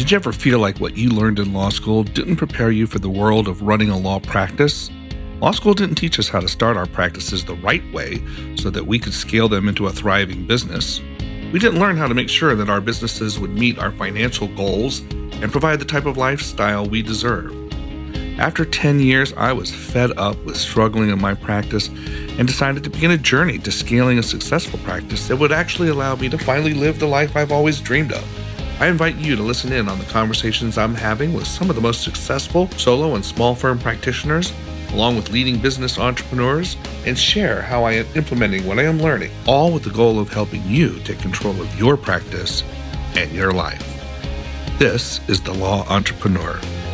Did you ever feel like what you learned in law school didn't prepare you for the world of running a law practice? Law school didn't teach us how to start our practices the right way so that we could scale them into a thriving business. We didn't learn how to make sure that our businesses would meet our financial goals and provide the type of lifestyle we deserve. After 10 years, I was fed up with struggling in my practice and decided to begin a journey to scaling a successful practice that would actually allow me to finally live the life I've always dreamed of. I invite you to listen in on the conversations I'm having with some of the most successful solo and small firm practitioners, along with leading business entrepreneurs, and share how I am implementing what I am learning, all with the goal of helping you take control of your practice and your life. This is The Law Entrepreneur.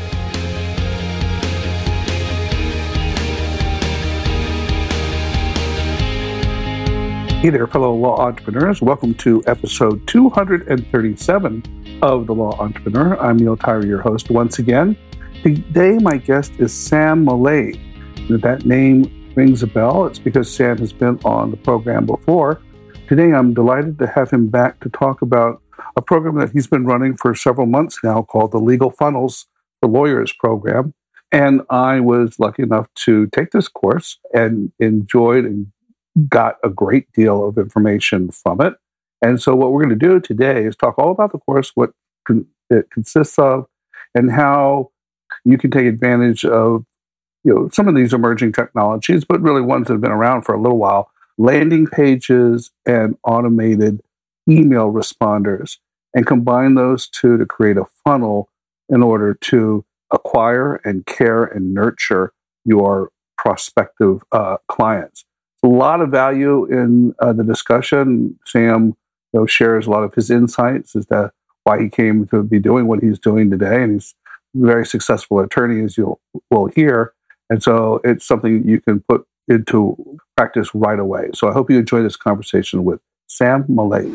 Hey there, fellow law entrepreneurs. Welcome to episode 237 of The Law Entrepreneur. I'm Neil Tyree, your host once again. Today, my guest is Sam Malay. If that name rings a bell, it's because Sam has been on the program before. Today, I'm delighted to have him back to talk about a program that he's been running for several months now called the Legal Funnels for Lawyers program. And I was lucky enough to take this course and enjoyed and got a great deal of information from it. And so what we're going to do today is talk all about the course, what it consists of, and how you can take advantage of some of these emerging technologies, but really ones that have been around for a little while, landing pages and automated email responders, and combine those two to create a funnel in order to acquire and care and nurture your prospective clients. A lot of value in the discussion. Sam shares a lot of his insights as to why he came to be doing what he's doing today, and he's a very successful attorney, as you will hear. And so it's something you can put into practice right away. So I hope you enjoy this conversation with Sam Malay.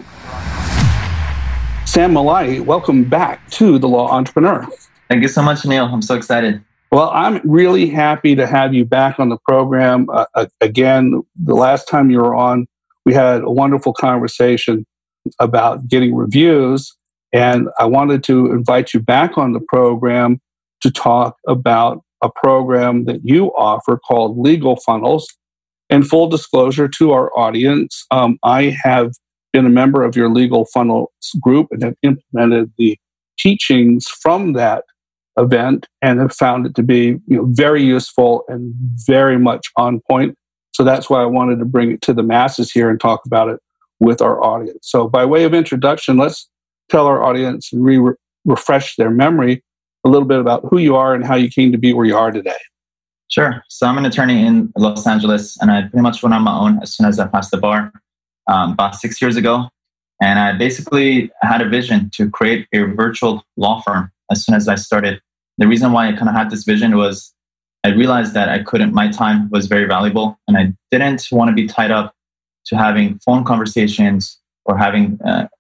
Sam Malay, welcome back to The Law Entrepreneur. Thank you so much, Neil. I'm so excited. Well, I'm really happy to have you back on the program. Again, the last time you were on, we had a wonderful conversation about getting reviews, and I wanted to invite you back on the program to talk about a program that you offer called Legal Funnels. In full disclosure to our audience, I have been a member of your Legal Funnels group and have implemented the teachings from that event and have found it to be very useful and very much on point. So that's why I wanted to bring it to the masses here and talk about it with our audience. So by way of introduction, let's tell our audience and refresh their memory a little bit about who you are and how you came to be where you are today. Sure. So I'm an attorney in Los Angeles, and I pretty much went on my own as soon as I passed the bar about 6 years ago. And I basically had a vision to create a virtual law firm as soon as I started. The reason why I kind of had this vision was I realized that my time was very valuable, and I didn't want to be tied up to having phone conversations or having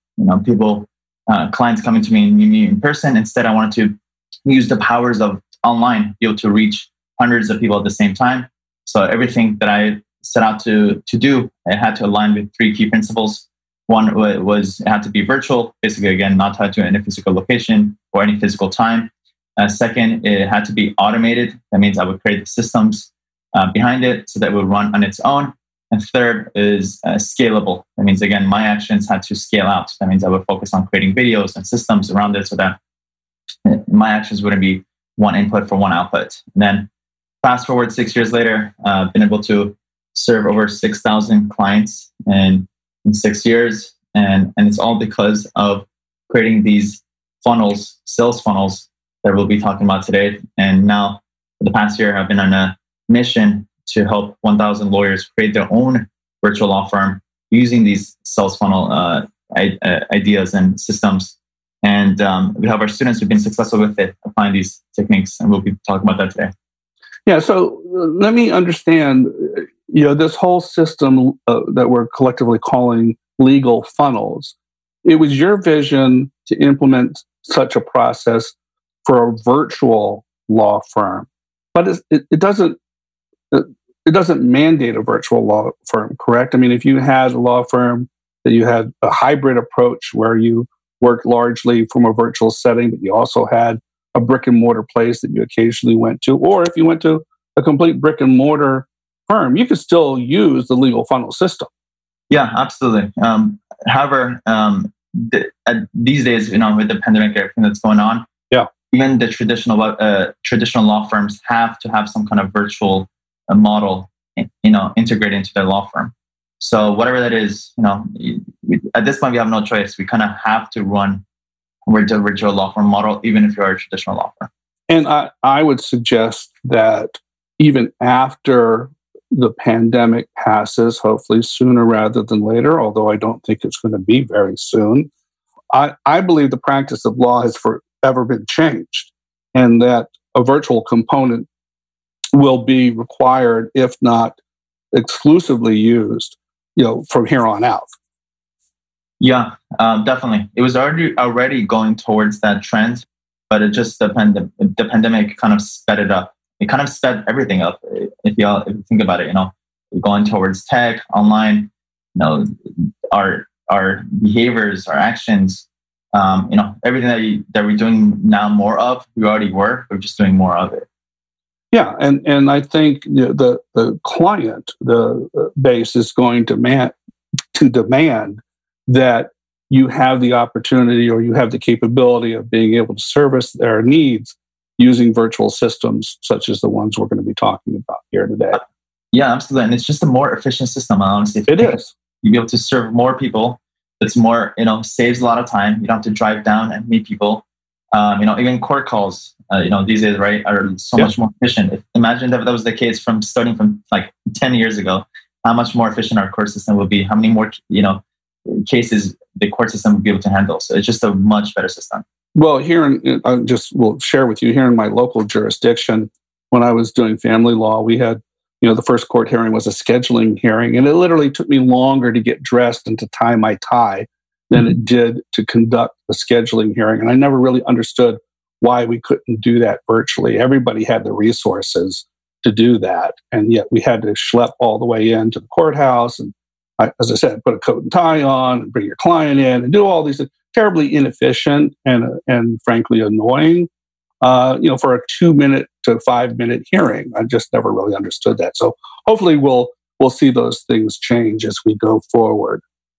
clients coming to me and meet me in person. Instead, I wanted to use the powers of online, be able to reach hundreds of people at the same time. So everything that I set out to do, it had to align with three key principles. One was it had to be virtual, basically, again, not tied to any physical location or any physical time. Second, it had to be automated. That means I would create the systems behind it so that it would run on its own. And third is scalable. That means, again, my actions had to scale out. That means I would focus on creating videos and systems around it so that my actions wouldn't be one input for one output. And then fast forward 6 years later, I've been able to serve over 6,000 clients in 6 years. And it's all because of creating these funnels, sales funnels, that we'll be talking about today. And now, for the past year, I've been on a mission to help 1,000 lawyers create their own virtual law firm using these sales funnel ideas and systems. And we have our students who've been successful with it, applying these techniques, and we'll be talking about that today. Yeah, so let me understand, this whole system that we're collectively calling legal funnels. It was your vision to implement such a process for a virtual law firm, but it doesn't mandate a virtual law firm, correct? I mean, if you had a law firm that you had a hybrid approach where you worked largely from a virtual setting, but you also had a brick and mortar place that you occasionally went to. Or if you went to a complete brick and mortar firm, you could still use the legal funnel system. Yeah, absolutely. However, these days, with the pandemic, everything that's going on, even the traditional law firms have to have some kind of virtual model, integrated into their law firm. So whatever that is, at this point we have no choice. We kind of have to run with the virtual law firm model, even if you're a traditional law firm. And I would suggest that even after the pandemic passes, hopefully sooner rather than later, although I don't think it's going to be very soon, I believe the practice of law has forever been changed, and that a virtual component will be required, if not exclusively used, from here on out. Yeah, definitely. It was already going towards that trend, but it just the pandemic kind of sped it up. It kind of sped everything up. If you think about it, going towards tech, online, our behaviors, our actions, everything that we're doing now more of, we already were. We're just doing more of it. Yeah, and I think the client, the base, is going to demand that you have the opportunity or you have the capability of being able to service their needs using virtual systems such as the ones we're going to be talking about here today. Yeah, absolutely. And it's just a more efficient system, honestly. It is. You'll be able to serve more people. It's more, saves a lot of time. You don't have to drive down and meet people. Even court calls, these days, right, are so much more efficient. Imagine that was the case starting from like 10 years ago, how much more efficient our court system will be, how many more, cases the court system will be able to handle. So it's just a much better system. Well, will share with you, here in my local jurisdiction, when I was doing family law, we had, the first court hearing was a scheduling hearing, and it literally took me longer to get dressed and to tie my tie than it did to conduct the scheduling hearing. And I never really understood why we couldn't do that virtually. Everybody had the resources to do that, and yet we had to schlep all the way into the courthouse and, as I said, put a coat and tie on and bring your client in and do all these things. Terribly inefficient and frankly annoying, for a 2-minute to 5-minute hearing. I just never really understood that. So hopefully we'll see those things change as we go forward.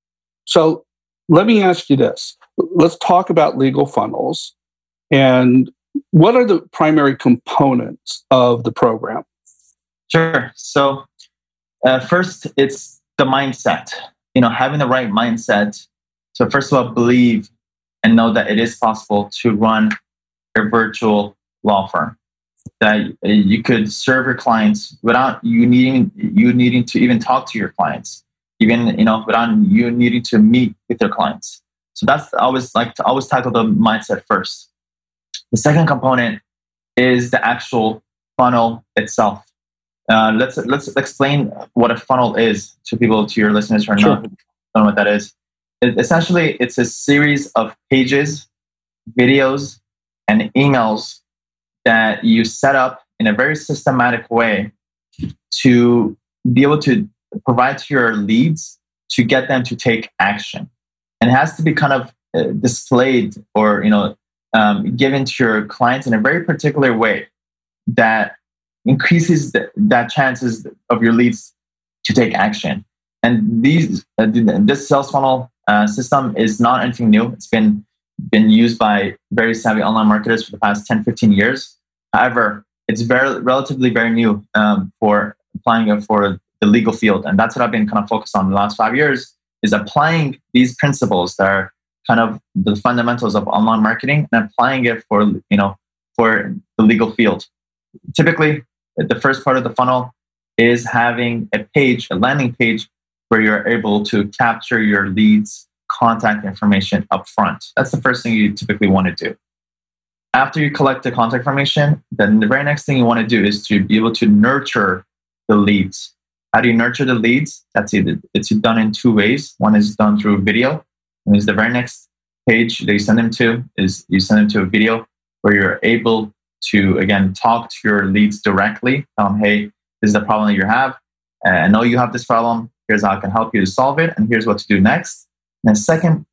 So let me ask you this. Let's talk about legal funnels. And what are the primary components of the program? Sure. So first, it's the mindset. Having the right mindset. So first of all, believe and know that it is possible to run a virtual law firm. That you could serve your clients without you needing to even talk to your clients, even without you needing to meet with your clients. So that's always tackle the mindset first. The second component is the actual funnel itself. Let's explain what a funnel is to your listeners who are not know what that is. Essentially, it's a series of pages, videos, and emails that you set up in a very systematic way to be able to provide to your leads to get them to take action. And it has to be kind of displayed or given to your clients in a very particular way that increases that chances of your leads to take action. And this sales funnel system is not anything new. It's been used by very savvy online marketers for the past 10, 15 years. However, it's relatively very new for applying it for the legal field. And that's what I've been kind of focused on the last 5 years, is applying these principles that are kind of the fundamentals of online marketing and applying it for the legal field. Typically, the first part of the funnel is having a landing page, where you're able to capture your leads' contact information up front. That's the first thing you typically want to do. After you collect the contact information, then the very next thing you want to do is to be able to nurture the leads. How do you nurture the leads? It's done in two ways. One is done through video. And is the very next page that you send them to is you send them to a video where you're able to, again, talk to your leads directly. Tell them, hey, this is the problem that you have. I know you have this problem. Here's how I can help you to solve it. And here's what to do next. And the second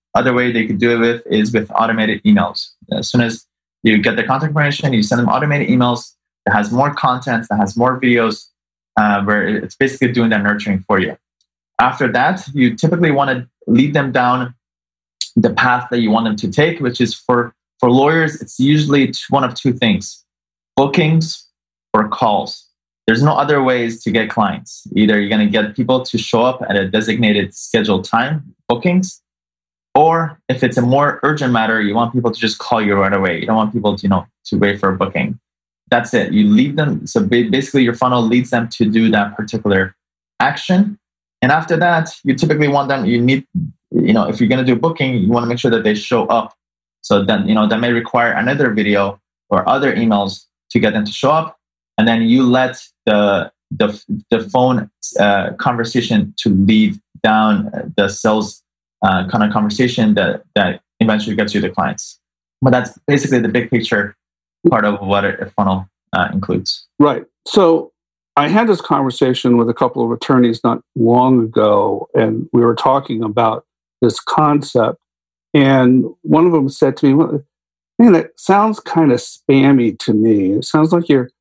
Other way they could do it is with automated emails. As soon as you get their contact information, you send them automated emails that has more content, that has more videos, where it's basically doing that nurturing for you. After that, you typically want to lead them down the path that you want them to take, which is for lawyers, it's usually one of two things: bookings or calls. There's no other ways to get clients. Either you're going to get people to show up at a designated scheduled time, bookings, or if it's a more urgent matter, you want people to just call you right away. You don't want people to wait for a booking. That's it. You lead them. So basically your funnel leads them to do that particular action. And after that, you typically want them, if you're going to do a booking, you want to make sure that they show up. So then, that may require another video or other emails to get them to show up. And then you let the phone conversation to lead down the sales kind of conversation that eventually gets you the clients. But that's basically the big picture part of what a funnel includes. Right. So I had this conversation with a couple of attorneys not long ago, and we were talking about this concept. And one of them said to me, "Well, man, that sounds kind of spammy to me. It sounds like you're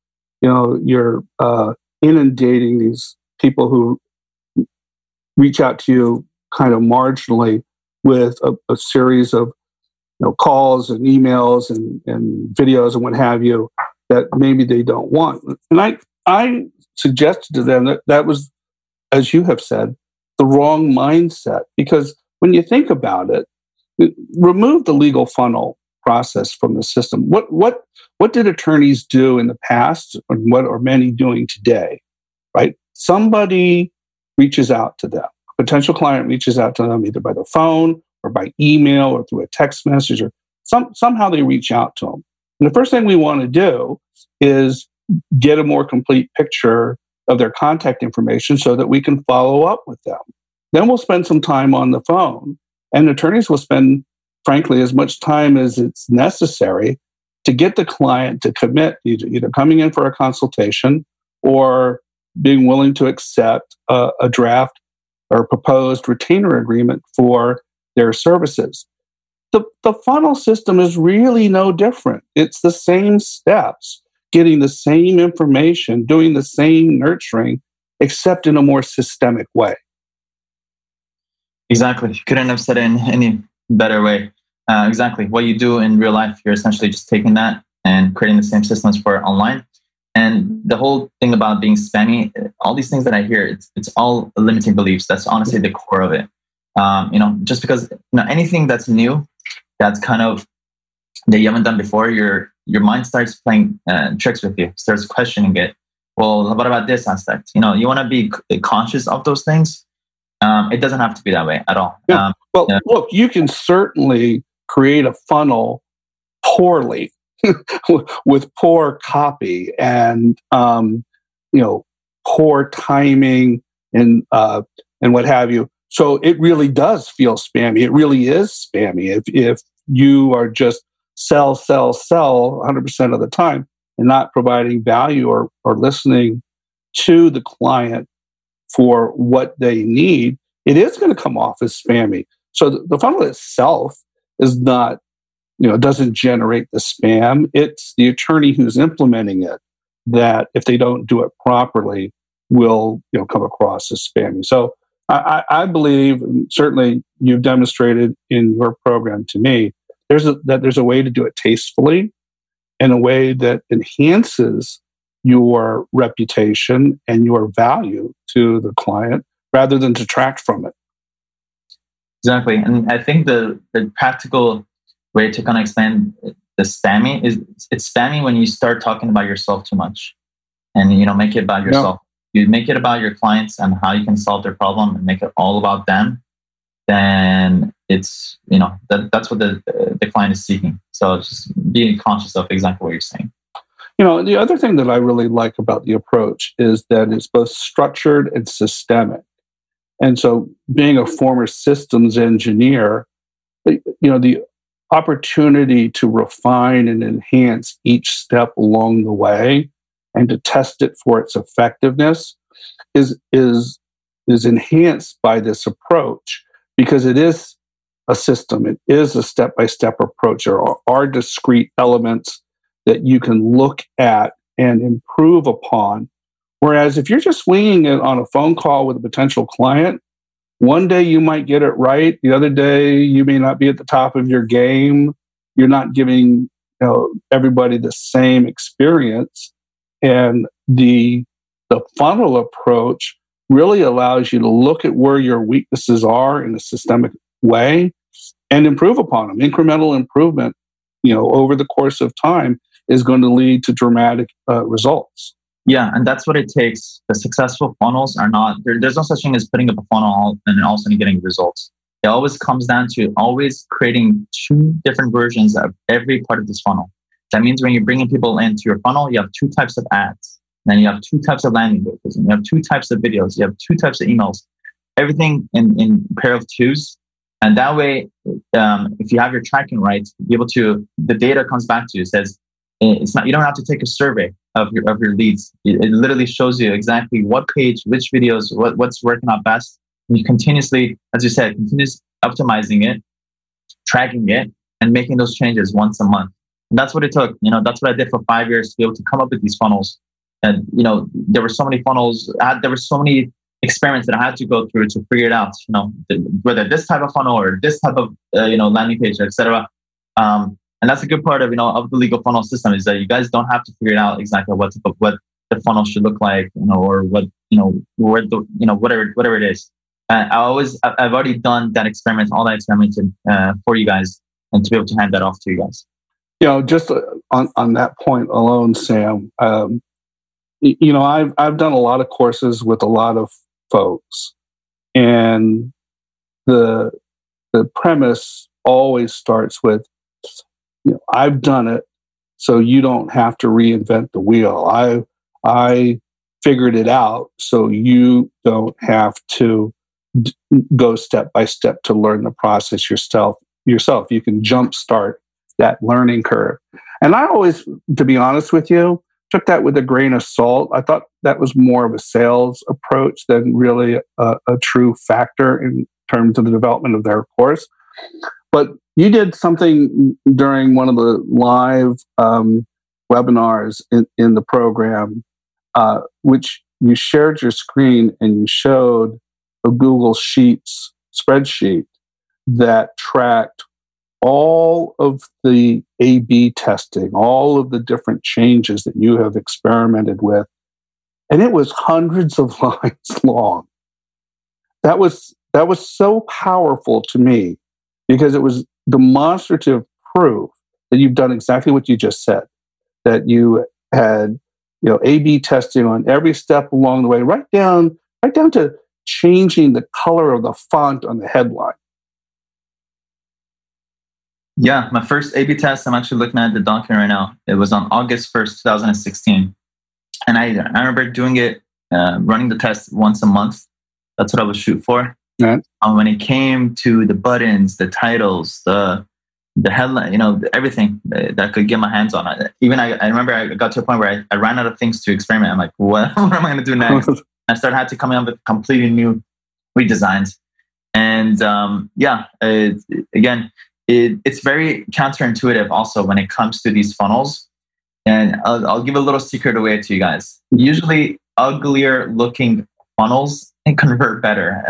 inundating these people who reach out to you kind of marginally with a series of calls and emails and videos and what have you that maybe they don't want." And I suggested to them that was, as you have said, the wrong mindset, because when you think about it, remove the legal funnel process from the system. What did attorneys do in the past, and what are many doing today? Right? Somebody reaches out to them. A potential client reaches out to them either by the phone or by email or through a text message, or somehow they reach out to them. And the first thing we want to do is get a more complete picture of their contact information so that we can follow up with them. Then we'll spend some time on the phone, and attorneys will spend, frankly, as much time as it's necessary to get the client to commit, either coming in for a consultation or being willing to accept a draft or proposed retainer agreement for their services. The funnel system is really no different. It's the same steps, getting the same information, doing the same nurturing, except in a more systemic way. Exactly. You couldn't have said it in any better way. Exactly. What you do in real life, you're essentially just taking that and creating the same systems for online. And the whole thing about being spammy, all these things that I hear, it's all limiting beliefs. That's honestly the core of it. Just because anything that's new, that's kind of that you haven't done before, your mind starts playing tricks with you, starts questioning it. Well, what about this aspect? You want to be conscious of those things. It doesn't have to be that way at all. Yeah. Look, you can certainly create a funnel poorly with poor copy and poor timing and what have you. So it really does feel spammy. It really is spammy if you are just sell 100% of the time and not providing value or listening to the client for what they need. It is going to come off as spammy. So the funnel itself is not, doesn't generate the spam. It's the attorney who's implementing it that, if they don't do it properly, will come across as spammy. So I believe, and certainly you've demonstrated in your program to me, there's a way to do it tastefully, in a way that enhances your reputation and your value to the client rather than detract from it. Exactly. And I think the practical way to kind of explain the spammy is, it's spammy when you start talking about yourself too much and make it about yourself. You make it about your clients and how you can solve their problem and make it all about them, then it's that's what the client is seeking. So just being conscious of exactly what you're saying. The other thing that I really like about the approach is that it's both structured and systemic. And so, being a former systems engineer, the opportunity to refine and enhance each step along the way and to test it for its effectiveness is enhanced by this approach, because it is a system. It is a step-by-step approach. There are discrete elements that you can look at and improve upon. Whereas if you're just winging it on a phone call with a potential client, one day you might get it right. The other day you may not be at the top of your game. You're not giving everybody the same experience. And the funnel approach really allows you to look at where your weaknesses are in a systemic way and improve upon them. Incremental improvement, over the course of time is going to lead to dramatic results. Yeah, and that's what it takes. The successful funnels are not, there's no such thing as putting up a funnel and all of a sudden getting results. It always comes down to always creating two different versions of every part of this funnel. That means when you're bringing people into your funnel, you have two types of ads. Then you have two types of landing pages. And you have two types of videos. You have two types of emails. Everything in pair of twos. And that way, if you have your tracking right, be able to, the data comes back to you, says, it's not, you don't have to take a survey of your leads. It literally shows you exactly what page, which videos, what's working out best. And you continuously, as you said, continuously optimizing it, tracking it, and making those changes once a month. And that's what it took. That's what I did for 5 years to be able to come up with these funnels. And, there were so many funnels, there were so many experiments that I had to go through to figure it out, whether this type of funnel or this type of, landing page, etc. And that's a good part of, of the legal funnel system is that you guys don't have to figure it out exactly what the funnel should look like, or what, where the, whatever it is. I've already done that experiment, all that experimented for you guys, and to be able to hand that off to you guys. Just on that point alone, Sam, I've done a lot of courses with a lot of folks, and the premise always starts with, I've done it, so you don't have to reinvent the wheel. I figured it out, so you don't have to go step by step to learn the process yourself. You can jumpstart that learning curve. And I always, to be honest with you, took that with a grain of salt. I thought that was more of a sales approach than really a true factor in terms of the development of their course. But you did something during one of the live webinars in the program, which you shared your screen and you showed a Google Sheets spreadsheet that tracked all of the A/B testing, all of the different changes that you have experimented with. And it was hundreds of lines long. That was so powerful to me because it was demonstrative proof that you've done exactly what you just said, that you had, A/B testing on every step along the way, right down to changing the color of the font on the headline. Yeah, my first A/B test, I'm actually looking at the document right now. It was on August 1st, 2016. And I remember doing it, running the test once a month. That's what I would shoot for. Right. When it came to the buttons, the titles, the headline, everything that I could get my hands on. Even I remember I got to a point where I ran out of things to experiment. I'm like, what am I going to do next? I had to come up with completely new redesigns. And it's very counterintuitive also when it comes to these funnels. And I'll give a little secret away to you guys. Usually uglier looking funnels can convert better.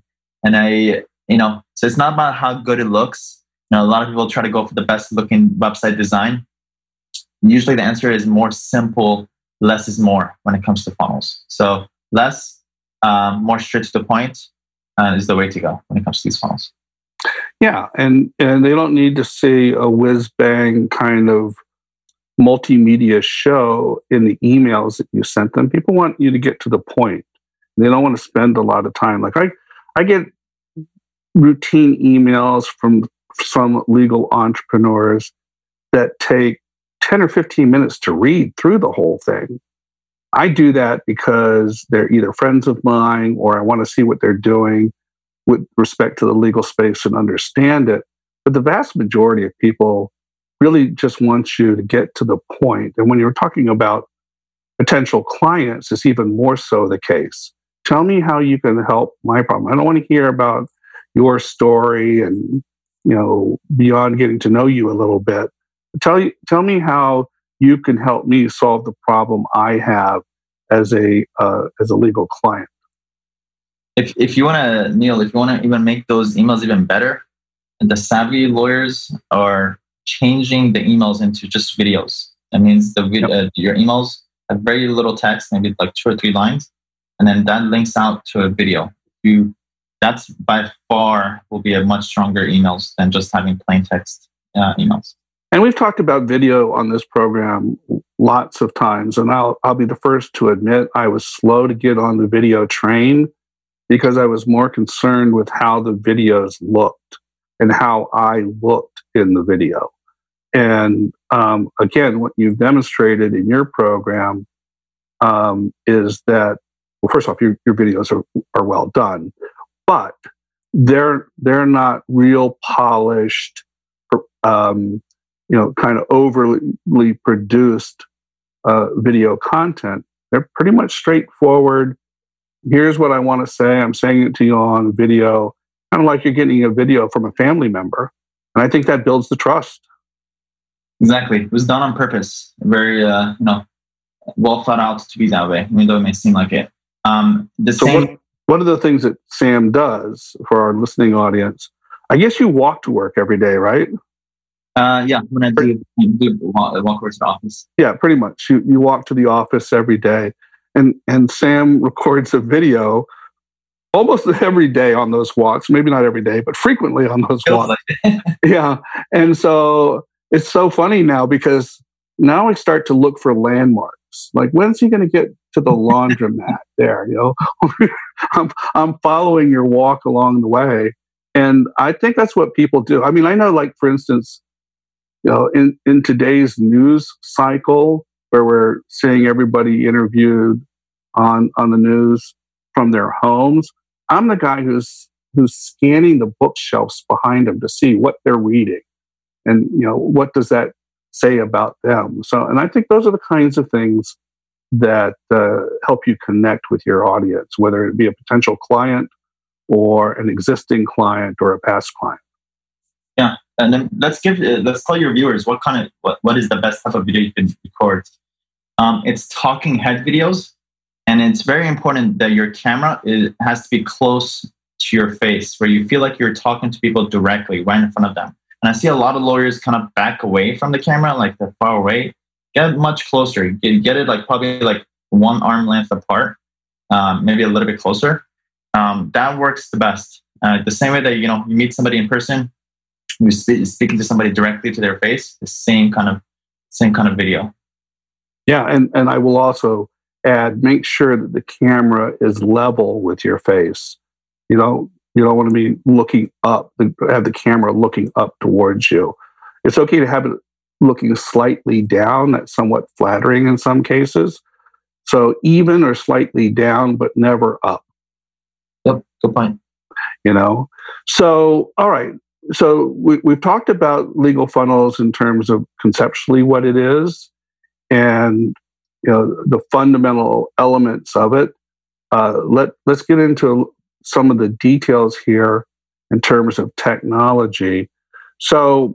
So it's not about how good it looks. A lot of people try to go for the best looking website design. Usually the answer is more simple, less is more when it comes to funnels. So less, more straight to the point is the way to go when it comes to these funnels. Yeah, and they don't need to see a whiz-bang kind of multimedia show in the emails that you sent them. People want you to get to the point. They don't want to spend a lot of time. Like I get routine emails from some legal entrepreneurs that take 10 or 15 minutes to read through the whole thing. I do that because they're either friends of mine or I want to see what they're doing with respect to the legal space and understand it. But the vast majority of people really just want you to get to the point. And when you're talking about potential clients, it's even more so the case. Tell me how you can help my problem. I don't want to hear about your story and beyond getting to know you a little bit, tell me how you can help me solve the problem I have as a legal client. If you want to, Neil, if you want to even make those emails even better, the savvy lawyers are changing the emails into just videos. That means your emails have very little text, maybe like 2 or 3 lines, and then that links out to a video. That's by far will be a much stronger emails than just having plain text emails. And we've talked about video on this program lots of times, and I'll be the first to admit I was slow to get on the video train because I was more concerned with how the videos looked and how I looked in the video. And again, what you've demonstrated in your program is that, well, first off, your videos are well done, but they're not real polished, kind of overly produced video content. They're pretty much straightforward. Here's what I want to say. I'm saying it to you on video, kind of like you're getting a video from a family member. And I think that builds the trust. Exactly. It was done on purpose. Very, well thought out to be that way, even though it may seem like it. One of the things that Sam does for our listening audience, I guess you walk to work every day, right? Yeah, when I do walk towards the office. Yeah, pretty much. You walk to the office every day, and Sam records a video almost every day on those walks. Maybe not every day, but frequently on those walks. Like yeah, and so it's so funny now because now I start to look for landmarks. Like, when's he going to get to the laundromat there? I'm following your walk along the way, and I think that's what people do. I mean, I know, like, for instance, in today's news cycle, where we're seeing everybody interviewed on the news from their homes, I'm the guy who's scanning the bookshelves behind them to see what they're reading, and what does that say about them. So, and I think those are the kinds of things that help you connect with your audience, whether it be a potential client or an existing client or a past client. Yeah, and then let's tell your viewers what is the best type of video you can record. It's talking head videos, and it's very important that your camera has to be close to your face, where you feel like you're talking to people directly, right in front of them. And I see a lot of lawyers kind of back away from the camera, like they're far away. Get much closer. Get it like probably like 1 arm length apart, maybe a little bit closer. That works the best. The same way that you meet somebody in person, you're speaking to somebody directly to their face. The same kind of video. Yeah, and I will also add: make sure that the camera is level with your face. You don't want to be looking up, have the camera looking up towards you. It's okay to have it looking slightly down. That's somewhat flattering in some cases. So even or slightly down, but never up. Yep, good point. So, all right. So we've talked about legal funnels in terms of conceptually what it is and the fundamental elements of it. Let's get into some of the details here in terms of technology. So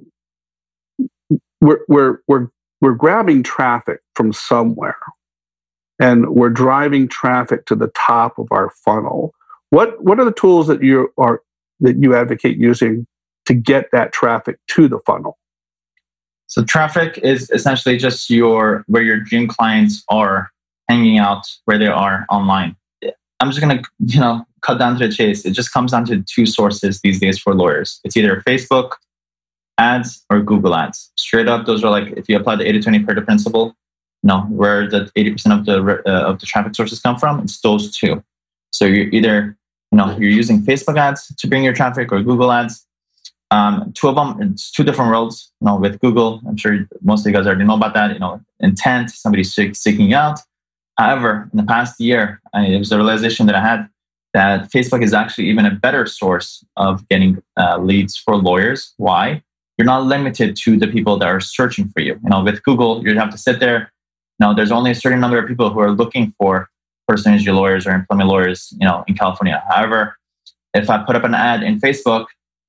we're grabbing traffic from somewhere, and we're driving traffic to the top of our funnel. What are the tools that you advocate using to get that traffic to the funnel? So traffic is essentially just where your dream clients are hanging out, where they are online. I'm just going to, cut down to the chase. It just comes down to 2 sources these days for lawyers. It's either Facebook ads or Google ads. Straight up, those are like, if you apply the 80-20 Pareto principle, where the 80% of the traffic sources come from, it's those 2. So you're either, you're using Facebook ads to bring your traffic or Google ads. 2 of them, it's 2 different roads. With Google, I'm sure most of you guys already know about that. Intent, somebody seeking you out. However, in the past year, it was a realization that I had that Facebook is actually even a better source of getting leads for lawyers. Why? You're not limited to the people that are searching for you. With Google, you'd have to sit there. There's only a certain number of people who are looking for personal injury lawyers or employment lawyers, in California. However, if I put up an ad in Facebook,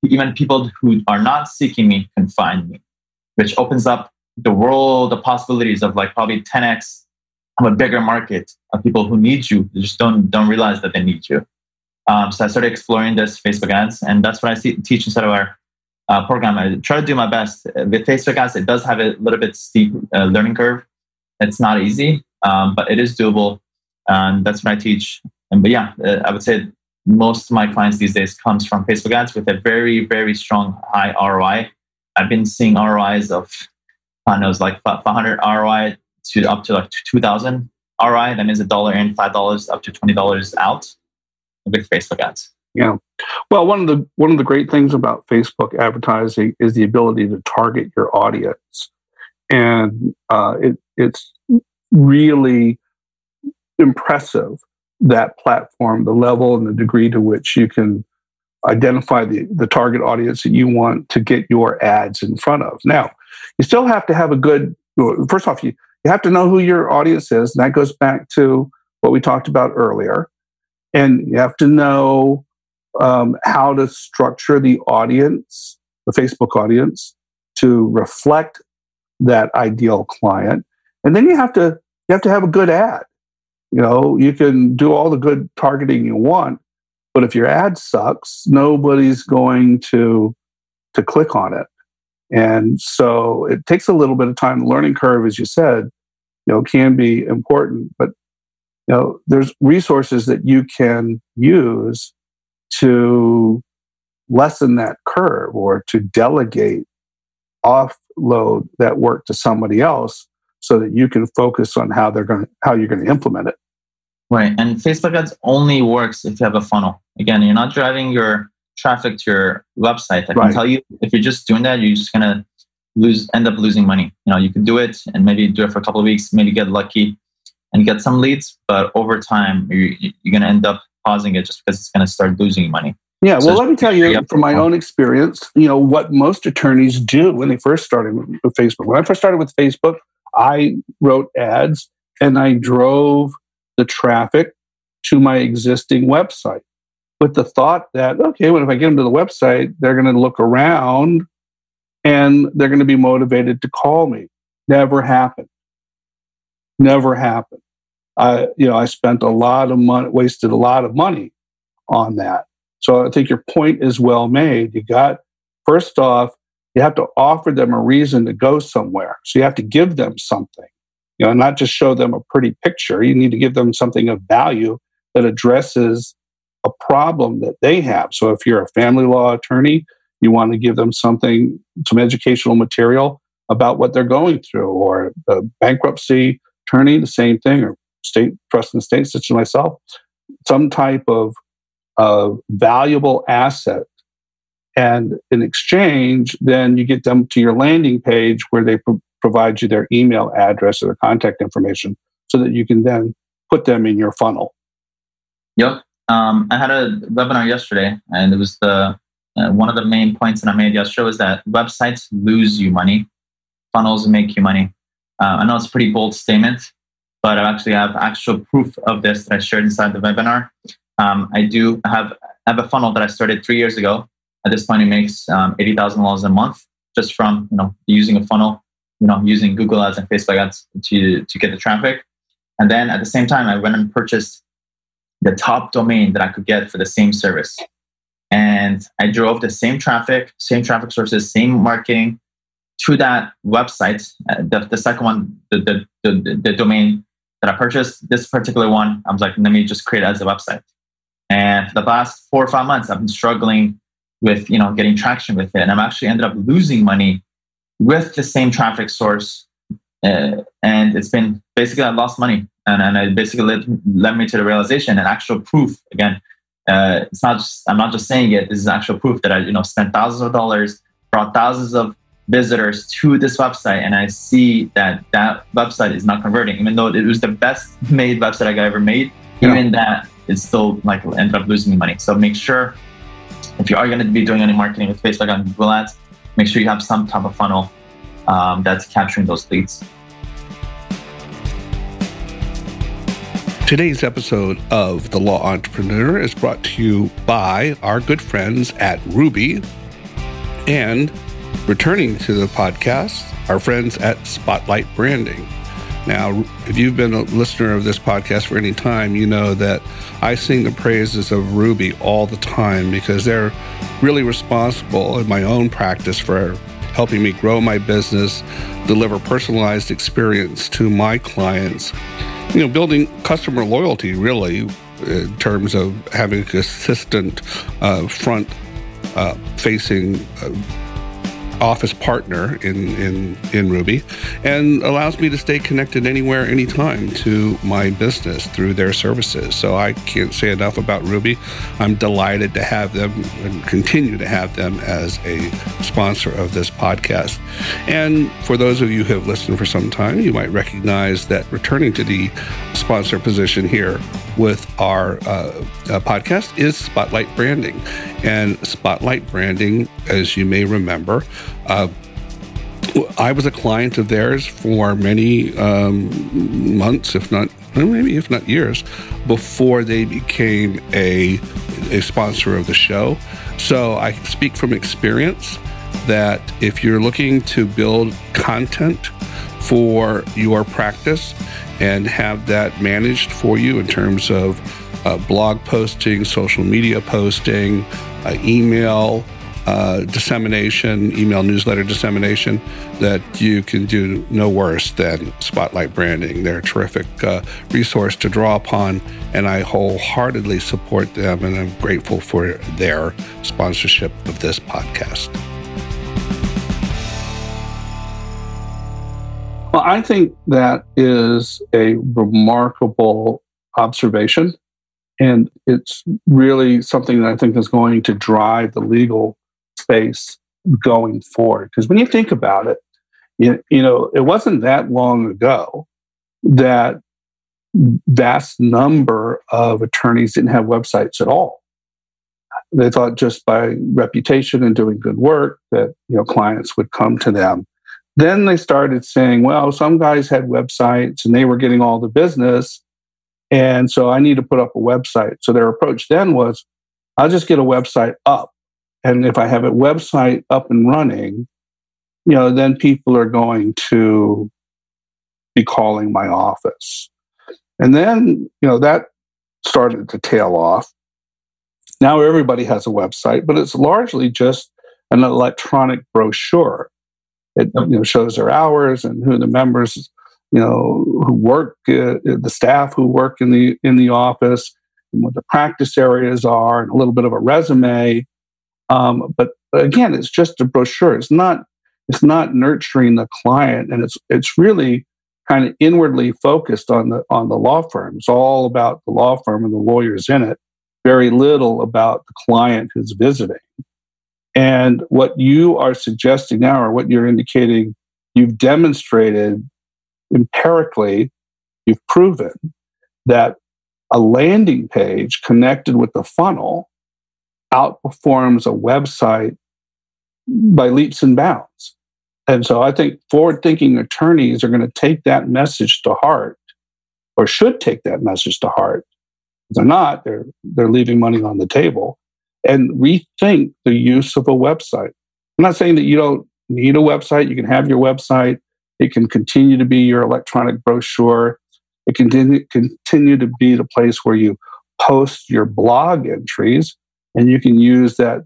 even people who are not seeking me can find me, which opens up the world of possibilities of like probably 10x of a bigger market of people who need you. They just don't realize that they need you. So I started exploring this Facebook ads, and that's what I teach inside of our program. I try to do my best. With Facebook ads, it does have a little bit steep learning curve. It's not easy, but it is doable. And that's what I teach. But yeah, I would say most of my clients these days comes from Facebook ads with a very, very strong high ROI. I've been seeing ROIs of, I know, like 500 ROI to up to like 2,000 ROI. That means $1 in, $5 up to $20 out with Facebook ads. Yeah. Well, one of the great things about Facebook advertising is the ability to target your audience. And it's really impressive, that platform, the level and the degree to which you can identify the target audience that you want to get your ads in front of. Now, you still have to have first off, you have to know who your audience is. And that goes back to what we talked about earlier. And you have to know how to structure the audience, the Facebook audience, to reflect that ideal client. And then you have to have a good ad. You can do all the good targeting you want, but if your ad sucks, nobody's going to click on it. And so it takes a little bit of time. The learning curve, as you said, can be important, but there's resources that you can use to lessen that curve or to delegate, offload that work to somebody else so that you can focus on how you're going to implement it. Right. And Facebook ads only works if you have a funnel. Again, you're not driving your traffic to your website. I can tell you, if you're just doing that, you're just going to end up losing money. You can do it and maybe do it for a couple of weeks, maybe get lucky and get some leads. But over time, you're going to end up pausing it just because it's going to start losing money. Yeah. Well, let me tell you from my own experience, what most attorneys do when they first started with Facebook. When I first started with Facebook, I wrote ads and I drove the traffic to my existing website with the thought that, okay, well, if I get them to the website, they're going to look around and they're going to be motivated to call me. Never happened. I spent a lot of money, wasted a lot of money on that. So I think your point is well made. First off, you have to offer them a reason to go somewhere. So you have to give them something, not just show them a pretty picture. You need to give them something of value that addresses a problem that they have. So if you're a family law attorney, you want to give them some educational material about what they're going through, or a bankruptcy attorney, the same thing, or state trust and estate, such as myself, some type of valuable asset. And in exchange, then you get them to your landing page where they provide you their email address or their contact information so that you can then put them in your funnel. Yep. I had a webinar yesterday, and it was one of the main points that I made yesterday was that websites lose you money, funnels make you money. I know it's a pretty bold statement, but I actually have actual proof of this that I shared inside the webinar. I do have a funnel that I started 3 years ago. At this point, it makes $80,000 a month just from using a funnel, using Google Ads and Facebook Ads to get the traffic. And then at the same time, I went and purchased the top domain that I could get for the same service. And I drove the same traffic sources, same marketing to that website. The second one, the domain that I purchased, this particular one, I was like, let me just create it as a website. And for the last 4 or 5 months, I've been struggling with getting traction with it. And I've actually ended up losing money with the same traffic source. And it's been basically I lost money. And it basically led me to the realization and actual proof. Again, I'm not just saying it. This is actual proof that I spent thousands of dollars, brought thousands of visitors to this website, and I see that website is not converting, even though it was the best made website I ever made. Yeah. Even that, it's still ended up losing me money. So make sure if you are going to be doing any marketing with Facebook and Google Ads, make sure you have some type of funnel that's capturing those leads. Today's episode of The Law Entrepreneur is brought to you by our good friends at Ruby. And returning to the podcast, our friends at Spotlight Branding. Now, if you've been a listener of this podcast for any time, you know that I sing the praises of Ruby all the time because they're really responsible in my own practice for helping me grow my business, deliver personalized experience to my clients, building customer loyalty, really, in terms of having a consistent front-facing office partner in Ruby, and allows me to stay connected anywhere, anytime to my business through their services. So I can't say enough about Ruby. I'm delighted to have them and continue to have them as a sponsor of this podcast. And for those of you who have listened for some time, you might recognize that returning to the sponsor position here with our podcast is Spotlight Branding. And Spotlight Branding, as you may remember, I was a client of theirs for many months, if not years, before they became a sponsor of the show. So I speak from experience that if you're looking to build content for your practice and have that managed for you in terms of blog posting, social media posting, email dissemination, email newsletter dissemination, that you can do no worse than Spotlight Branding. They're a terrific resource to draw upon, and I wholeheartedly support them, and I'm grateful for their sponsorship of this podcast. Well, I think that is a remarkable observation, and it's really something that I think is going to drive the legal space going forward. Because when you think about it, it wasn't that long ago that vast number of attorneys didn't have websites at all. They thought just by reputation and doing good work that clients would come to them. Then they started saying, well, some guys had websites and they were getting all the business, and so I need to put up a website. So their approach then was, I'll just get a website up. And if I have a website up and running, then people are going to be calling my office. And then, that started to tail off. Now everybody has a website, but it's largely just an electronic brochure. It shows their hours and who the members, who work, the staff who work in the office, and what the practice areas are, and a little bit of a resume. But again, it's just a brochure. It's not nurturing the client, and it's really kind of inwardly focused on the law firm. It's all about the law firm and the lawyers in it. Very little about the client who's visiting. And what you are suggesting now, or what you're indicating, you've demonstrated empirically, you've proven that a landing page connected with the funnel outperforms a website by leaps and bounds. And so I think forward-thinking attorneys are going to take that message to heart, or should take that message to heart. If they're not, they're leaving money on the table, and rethink the use of a website. I'm not saying that you don't need a website. You can have your website. It can continue to be your electronic brochure. It can continue to be the place where you post your blog entries, and you can use that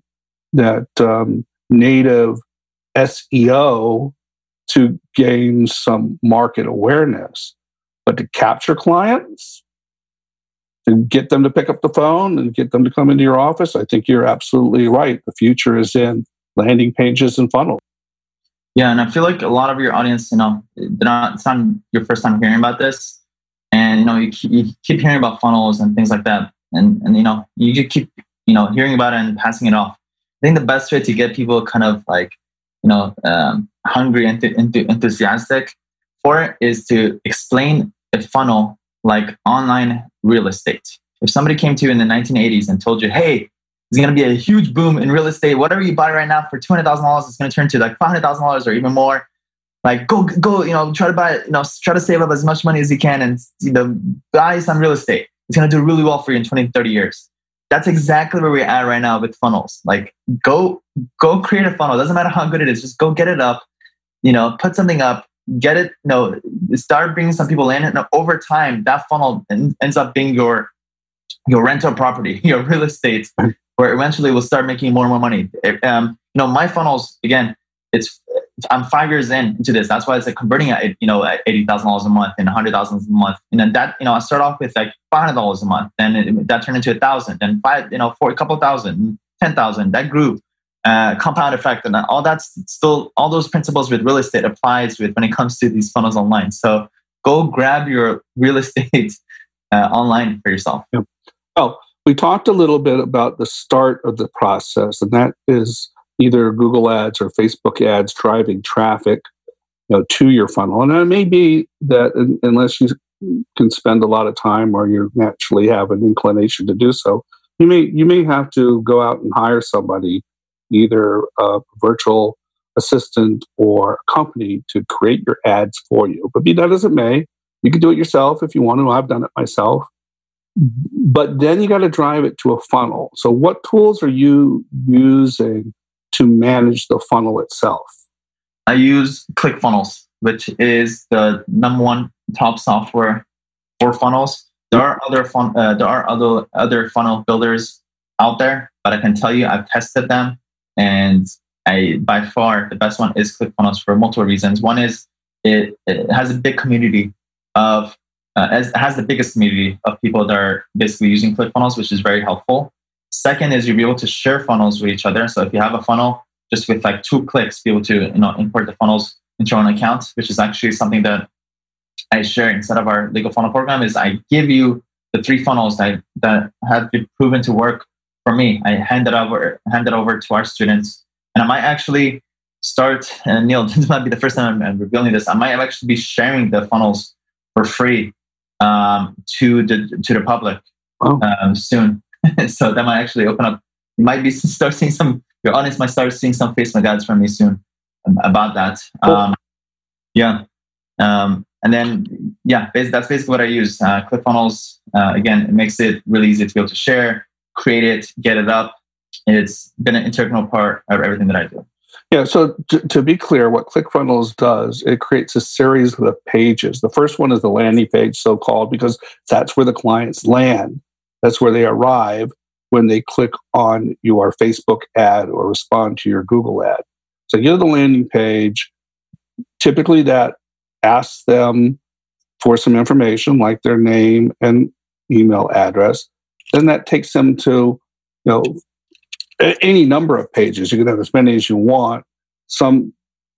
native SEO to gain some market awareness. But to capture clients, to get them to pick up the phone and get them to come into your office, I think you're absolutely right. The future is in landing pages and funnels. Yeah, and I feel like a lot of your audience, it's not your first time hearing about this, and you keep hearing about funnels and things like that, and you keep hearing about it and passing it off. I think the best way to get people kind of like hungry and enthusiastic for it is to explain a funnel like online real estate. If somebody came to you in the 1980s and told you, hey, there's going to be a huge boom in real estate, whatever you buy right now for $200,000 is going to turn to like $500,000 or even more. Like go, try to buy, try to save up as much money as you can and buy some real estate. It's going to do really well for you in 20, 30 years. that's exactly where we're at right now with funnels. Like, go create a funnel. It doesn't matter how good it is. Just go get it up. Put something up. Get it. Start bringing some people in, and over time, that funnel ends up being your rental property, your real estate, where eventually we'll start making more and more money. My funnels, again, I'm 5 years into this. That's why it's like converting at $80,000 a month and $100,000 a month. And then that, I start off with like $500 a month, then that turned into $1,000, then for a couple thousand, 10,000. That grew. Compound effect, and all that's still, all those principles with real estate applies when it comes to these funnels online. So go grab your real estate online for yourself. Yeah. Well, we talked a little bit about the start of the process, and that is either Google Ads or Facebook ads driving traffic, to your funnel. And it may be that unless you can spend a lot of time or you naturally have an inclination to do so, you may have to go out and hire somebody, either a virtual assistant or a company, to create your ads for you. But be that as it may, you can do it yourself if you want to. I've done it myself. But then you got to drive it to a funnel. So what tools are you using to manage the funnel itself? I use ClickFunnels, which is the number one top software for funnels. There are other funnel builders out there, but I can tell you I've tested them, and by far the best one is ClickFunnels for multiple reasons. One is it has a big community of has the biggest community of people that are basically using ClickFunnels, which is very helpful. Second is you'll be able to share funnels with each other. So if you have a funnel, just with like 2 clicks, be able to import the funnels into your own account, which is actually something that I share instead of our legal funnel program. Is I give you the 3 funnels that have been proven to work for me. I hand it over to our students, and I might actually start. And Neil, this might be the first time I'm revealing this. I might actually be sharing the funnels for free to the public soon. So that might actually open up. You might start seeing your audience might start seeing some Facebook ads from me soon about that. Cool. And then that's basically what I use. ClickFunnels, again, it makes it really easy to be able to share, create it, get it up. It's been an integral part of everything that I do. Yeah, so to be clear, what ClickFunnels does, it creates a series of pages. The first one is the landing page, so-called, because that's where the clients land. That's where they arrive when they click on your Facebook ad or respond to your Google ad. So you go to the landing page. Typically that asks them for some information like their name and email address. Then that takes them to, any number of pages. You can have as many as you want. Some,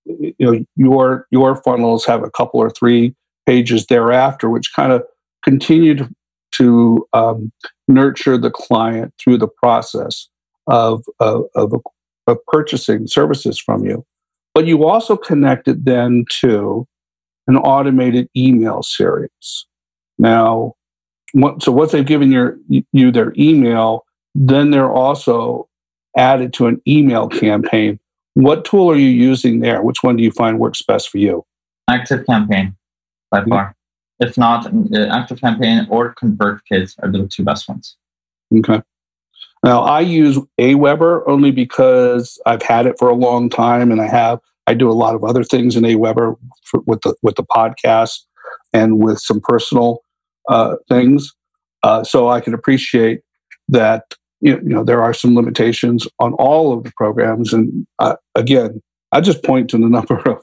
your funnels have a couple or 3 pages thereafter, which kind of continue to nurture the client through the process of purchasing services from you. But you also connect it then to an automated email series. Now, once they've given you their email, then they're also added to an email campaign. What tool are you using there? Which one do you find works best for you? ActiveCampaign, by far. If not, ActiveCampaign or ConvertKit are the 2 best ones. Okay. Now, I use Aweber only because I've had it for a long time, and I do a lot of other things in Aweber with the podcast and with some personal things. So I can appreciate that. There are some limitations on all of the programs, and again, I just point to the number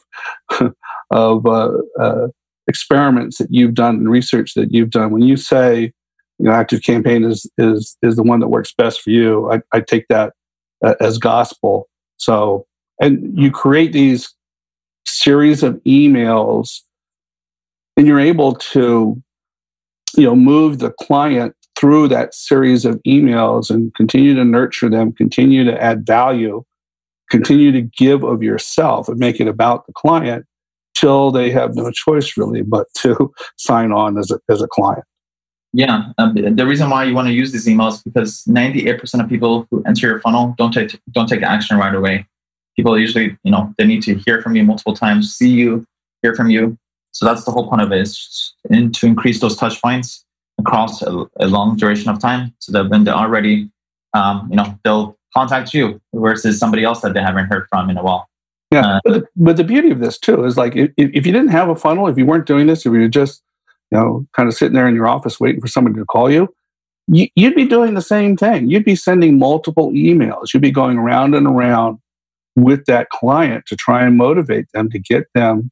of experiments that you've done and research that you've done. When you say, ActiveCampaign is the one that works best for you, I take that as gospel. So, and you create these series of emails, and you're able to, move the client through that series of emails and continue to nurture them, continue to add value, continue to give of yourself and make it about the client till they have no choice really but to sign on as a client. Yeah. The reason why you want to use these emails is because 98% of people who enter your funnel don't take action right away. People usually, they need to hear from you multiple times, see you, hear from you. So that's the whole point of it, is to increase those touch points across a long duration of time, so that when they are ready they'll contact you versus somebody else that they haven't heard from in a while. Yeah, but the beauty of this too is like if you didn't have a funnel, if you weren't doing this, if you were just kind of sitting there in your office waiting for somebody to call you, you'd be doing the same thing. You'd be sending multiple emails. You'd be going around and around with that client to try and motivate them to get them,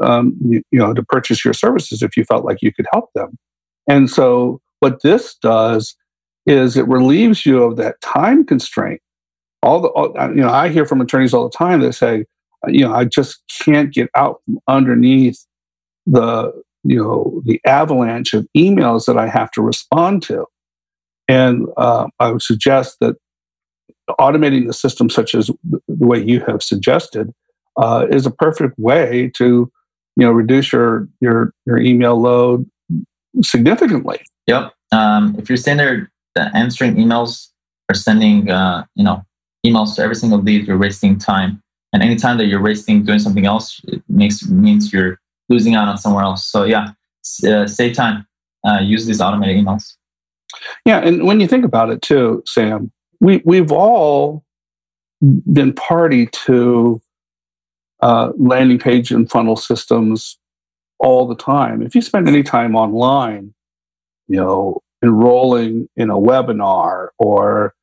to purchase your services if you felt like you could help them. And so what this does is it relieves you of that time constraint. I hear from attorneys all the time that say, I just can't get out from underneath the avalanche of emails that I have to respond to. And I would suggest that automating the system, such as the way you have suggested, is a perfect way to, reduce your email load significantly. Yep. If you're sitting there answering emails or sending, emails to every single lead, you're wasting time. And any time that you're wasting doing something else, it means you're losing out on somewhere else. So save time. Use these automated emails. Yeah, and when you think about it too, Sam, we've all been party to landing page and funnel systems all the time. If you spend any time online, enrolling in a webinar or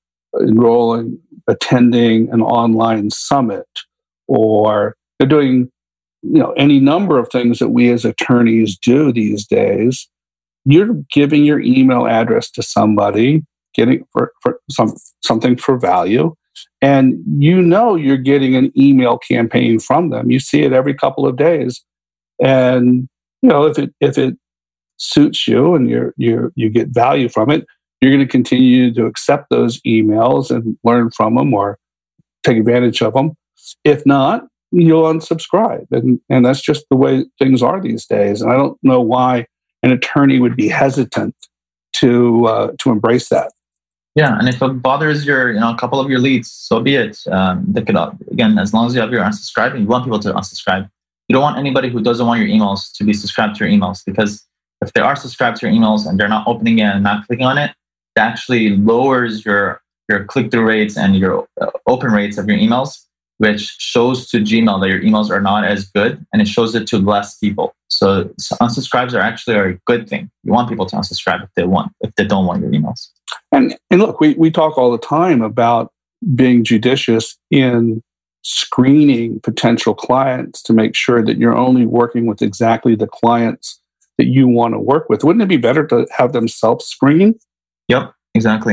attending an online summit, or they're doing, any number of things that we as attorneys do these days, you're giving your email address to somebody, getting for something for value, and you're getting an email campaign from them. You see it every couple of days, and if it suits you and you get value from it, you're going to continue to accept those emails and learn from them or take advantage of them. If not, you'll unsubscribe, and that's just the way things are these days. And I don't know why an attorney would be hesitant to embrace that. Yeah, and if it bothers your, a couple of your leads, so be it. They could, again, as long as you have your unsubscribing, you want people to unsubscribe. You don't want anybody who doesn't want your emails to be subscribed to your emails, because if they are subscribed to your emails and they're not opening it and not clicking on it, it actually lowers your click-through rates and your open rates of your emails, which shows to Gmail that your emails are not as good, and it shows it to less people. So unsubscribes are actually a good thing. You want people to unsubscribe if they don't want your emails. And look, we talk all the time about being judicious in screening potential clients to make sure that you're only working with exactly the clients that you want to work with. Wouldn't it be better to have them self-screen? Yep, exactly.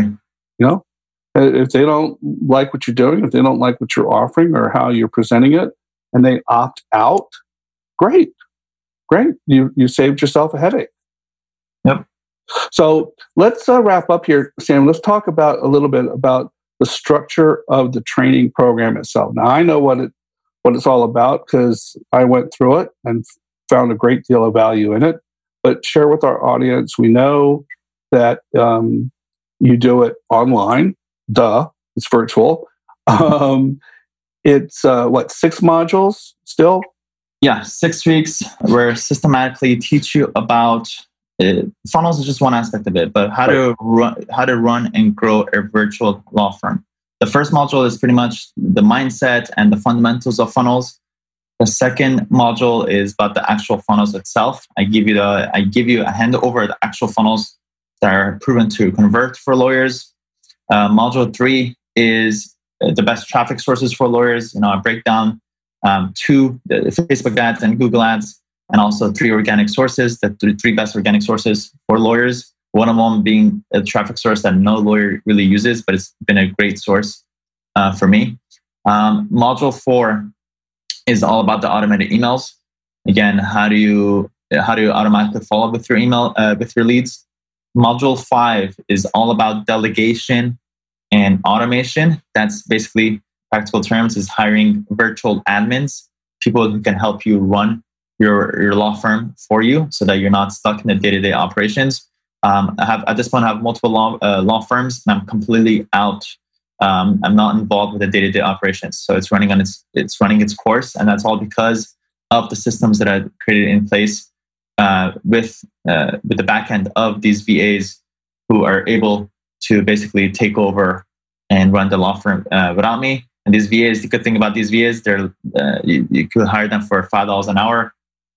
If they don't like what you're doing, if they don't like what you're offering or how you're presenting it, and they opt out, great. You saved yourself a headache. Yep. So let's wrap up here, Sam. Let's talk about a little bit about the structure of the training program itself. Now, I know what it's all about because I went through it and found a great deal of value in it. But share with our audience. We know that you do it online. Duh, it's virtual. It's 6 modules still? Yeah, 6 weeks where systematically teach you about funnels is just one aspect of it, but how to run and grow a virtual law firm. The first module is pretty much the mindset and the fundamentals of funnels. The second module is about the actual funnels itself. I give you a handover of the actual funnels that are proven to convert for lawyers. Module 3 is the best traffic sources for lawyers. I break down 2 the Facebook ads and Google ads, and also 3 organic sources, the 3 best organic sources for lawyers. One of them being a traffic source that no lawyer really uses, but it's been a great source for me. Module 4 is all about the automated emails. Again, how do you automatically follow up with your email with your leads? Module 5 is all about delegation and automation. That's basically, practical terms, is hiring virtual admins, people who can help you run your law firm for you so that you're not stuck in the day-to-day operations. At this point, I have multiple law firms, and I'm completely out. I'm not involved with the day-to-day operations. So it's running its course, and that's all because of the systems that I created in place with the back end of these VAs who are able to basically take over and run the law firm without me. And these VAs, the good thing about these VAs, they're you could hire them for $5 an hour.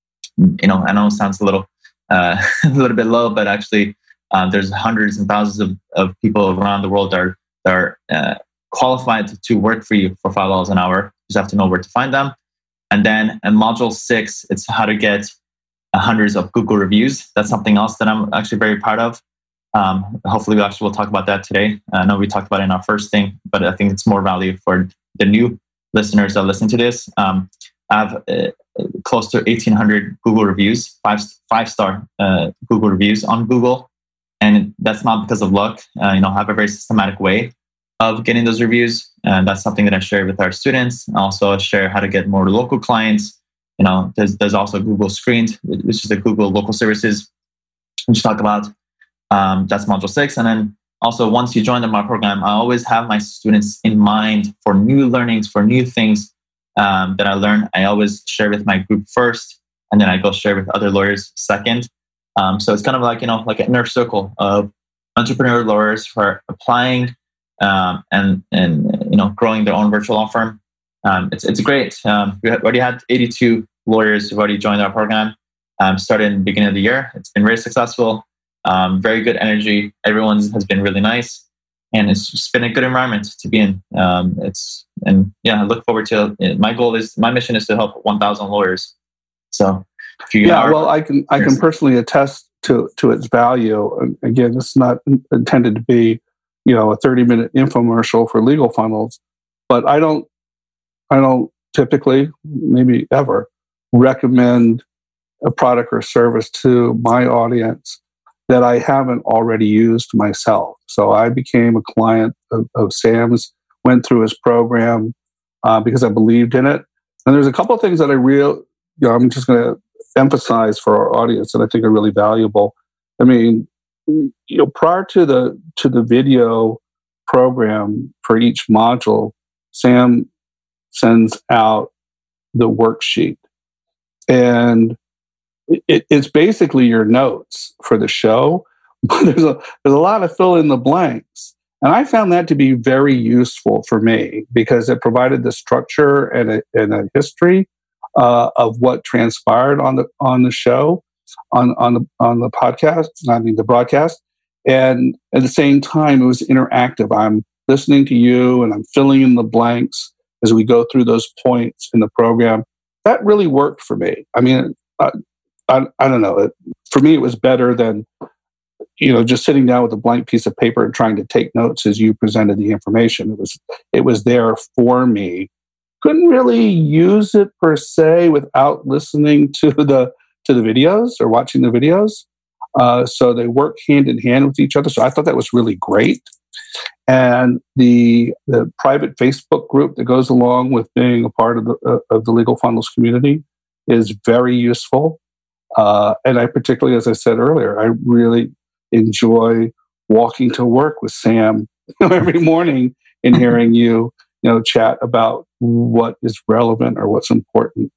I know it sounds a little bit low, but actually, there's hundreds and thousands of people around the world that are qualified to work for you for $5 an hour. You just have to know where to find them. And then in module 6, it's how to get hundreds of Google reviews. That's something else that I'm actually very proud of. Hopefully, we'll talk about that today. I know we talked about it in our first thing, but I think it's more value for the new listeners that listen to this. I have close to 1,800 Google reviews, five-star Google reviews on Google. And that's not because of luck. I have a very systematic way of getting those reviews. And that's something that I share with our students. I also share how to get more local clients. There's also Google Screens, which is the Google local services, which talk about. That's module 6. And then also, once you join my program, I always have my students in mind for new learnings, for new things that I learn. I always share with my group first, and then I go share with other lawyers second. So it's kind of like an inner circle of entrepreneur lawyers who are applying and growing their own virtual law firm. It's great. We already had 82 lawyers who've already joined our program. Started in the beginning of the year. It's been very successful. Very good energy. Everyone has been really nice, and it's just been a good environment to be in. I look forward to it. My mission is to help 1,000 lawyers. So, I can personally attest to its value. And again, it's not intended to be, a 30-minute infomercial for Legal Funnels, but I don't typically, maybe ever, recommend a product or service to my audience that I haven't already used myself. So I became a client of Sam's, went through his program because I believed in it. And there's a couple of things that I'm just going to emphasize for our audience that I think are really valuable. I mean, prior to the video program for each module, Sam sends out the worksheet, and it's basically your notes for the show. But there's a lot of fill in the blanks, and I found that to be very useful for me because it provided the structure and a history of what transpired on the show, on the podcast, the broadcast, and at the same time it was interactive. I'm listening to you and I'm filling in the blanks as we go through those points in the program. That really worked for me. I mean, I don't know. For me, it was better than just sitting down with a blank piece of paper and trying to take notes as you presented the information. It was there for me. Couldn't really use it per se without listening to the videos or watching the videos. So they work hand in hand with each other. So I thought that was really great. And the private Facebook group that goes along with being a part of the Legal Funnels community is very useful. And I particularly, as I said earlier, I really enjoy walking to work with Sam every morning and hearing you chat about what is relevant or what's important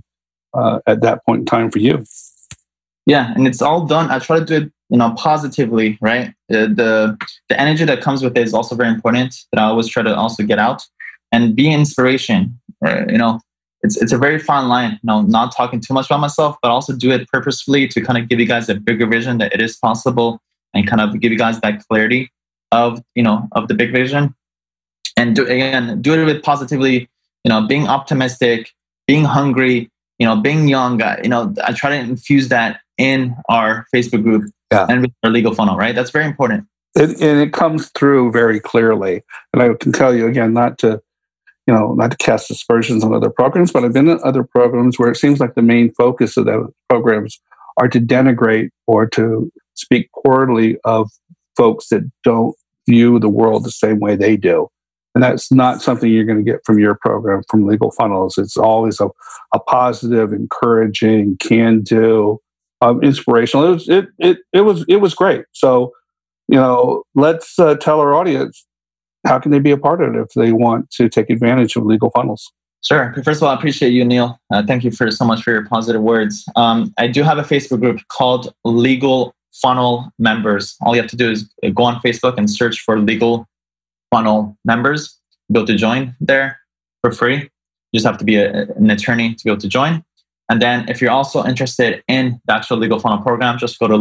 at that point in time for you. Yeah, and it's all done. I try to do it, positively, right? The energy that comes with it is also very important. That I always try to also get out and be inspiration. It's a very fine line. Not talking too much about myself, but also do it purposefully to kind of give you guys a bigger vision that it is possible, and kind of give you guys that clarity of the big vision. And do it with positively, being optimistic, being hungry, being young. I try to infuse that in our Facebook group and with our Legal Funnel, right? That's very important. And it comes through very clearly. And I can tell you again, not to cast aspersions on other programs, but I've been in other programs where it seems like the main focus of those programs are to denigrate or to speak poorly of folks that don't view the world the same way they do. And that's not something you're going to get from your program, from Legal Funnels. It's always a positive, encouraging, can-do, inspirational. It was great. So, let's tell our audience, how can they be a part of it if they want to take advantage of Legal Funnels? Sure. First of all, I appreciate you, Neil. Thank you so much for your positive words. I do have a Facebook group called Legal Funnel Members. All you have to do is go on Facebook and search for Legal Funnel members be able to join there for free. You just have to be an attorney to be able to join. And then if you're also interested in the actual Legal Funnel program, just go to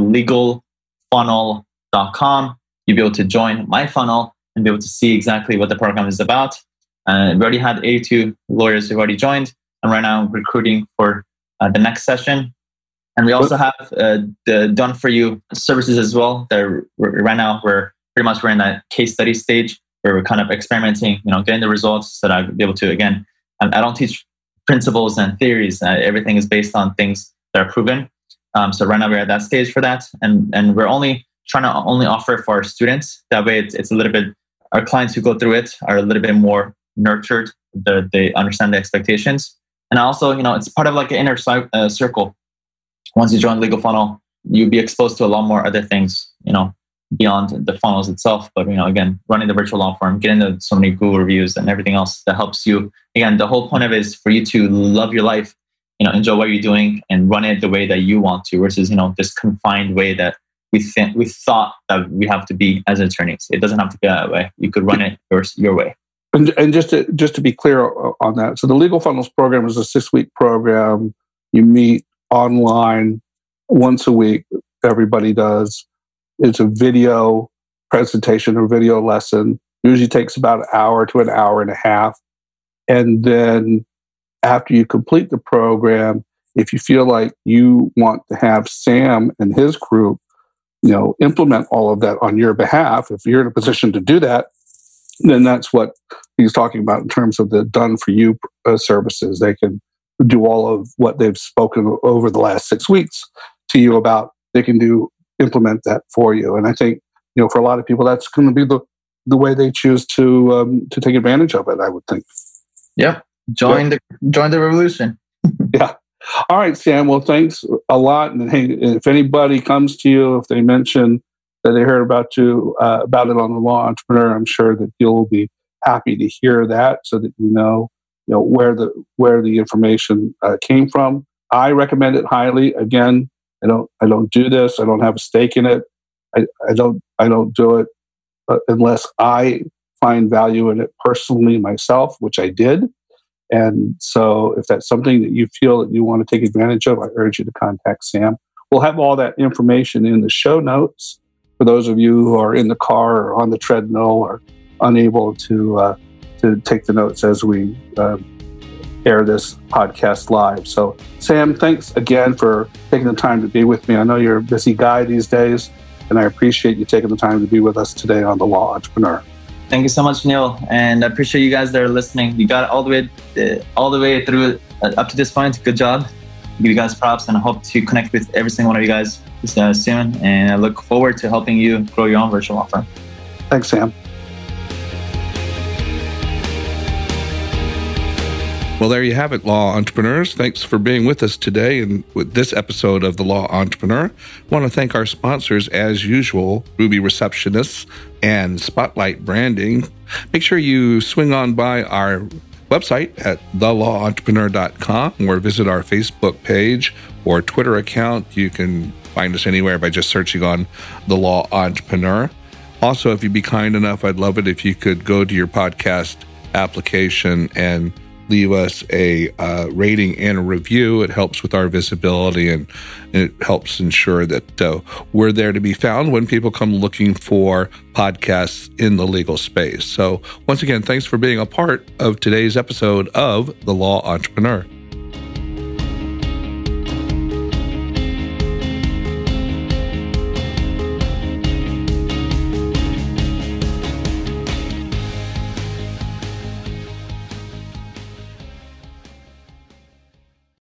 legalfunnel.com. You'll be able to join my funnel and be able to see exactly what the program is about. We already had 82 lawyers who've already joined. And right now I'm recruiting for the next session. And we also have the done for you services as well. Right now we're in that case study stage where we're kind of experimenting, getting the results so that I'll be able to, again, I don't teach principles and theories. Everything is based on things that are proven. So right now we're at that stage for that. And we're only trying to offer for our students. That way it's a little bit, our clients who go through it are a little bit more nurtured. They understand the expectations. And also, it's part of like an inner circle. Once you join Legal Funnel, you'll be exposed to a lot more other things, beyond the funnels itself. But, again, running the virtual law firm, getting into so many Google reviews and everything else that helps you. Again, the whole point of it is for you to love your life, enjoy what you're doing and run it the way that you want to versus, this confined way that we thought that we have to be as attorneys. It doesn't have to be that way. You could run it your way. And just to be clear on that, so the Legal Funnels program is a 6-week program. You meet online once a week. Everybody does. It's a video presentation or video lesson. Usually takes about an hour to an hour and a half. And then after you complete the program, if you feel like you want to have Sam and his group, implement all of that on your behalf, if you're in a position to do that, then that's what he's talking about in terms of the done for you services. They can do all of what they've spoken over the last 6 weeks to you about. They can implement that for you. And I think, for a lot of people, that's going to be the way they choose to take advantage of it, I would think. Yep. Join the revolution. Yeah. All right, Sam. Well, thanks a lot. And hey, if anybody comes to you, if they mention that they heard about it on The Law Entrepreneur, I'm sure that you'll be happy to hear that, so that where the information came from. I recommend it highly. Again, I don't do this. I don't have a stake in it. I don't do it unless I find value in it personally myself, which I did. And so if that's something that you feel that you want to take advantage of, I urge you to contact Sam. We'll have all that information in the show notes for those of you who are in the car or on the treadmill or unable to take the notes as we air this podcast live. So, Sam, thanks again for taking the time to be with me. I know you're a busy guy these days, and I appreciate you taking the time to be with us today on The Law Entrepreneur. Thank you so much, Neil, and I appreciate you guys that are listening. You got it all the way through up to this point. Good job. Give you guys props, and I hope to connect with every single one of you guys soon. And I look forward to helping you grow your own virtual law firm. Thanks, Sam. Well, there you have it, Law Entrepreneurs. Thanks for being with us today and with this episode of The Law Entrepreneur. I want to thank our sponsors, as usual, Ruby Receptionists and Spotlight Branding. Make sure you swing on by our website at thelawentrepreneur.com or visit our Facebook page or Twitter account. You can find us anywhere by just searching on The Law Entrepreneur. Also, if you'd be kind enough, I'd love it if you could go to your podcast application and leave us a rating and a review. It helps with our visibility and it helps ensure that we're there to be found when people come looking for podcasts in the legal space. So once again, thanks for being a part of today's episode of The Law Entrepreneur.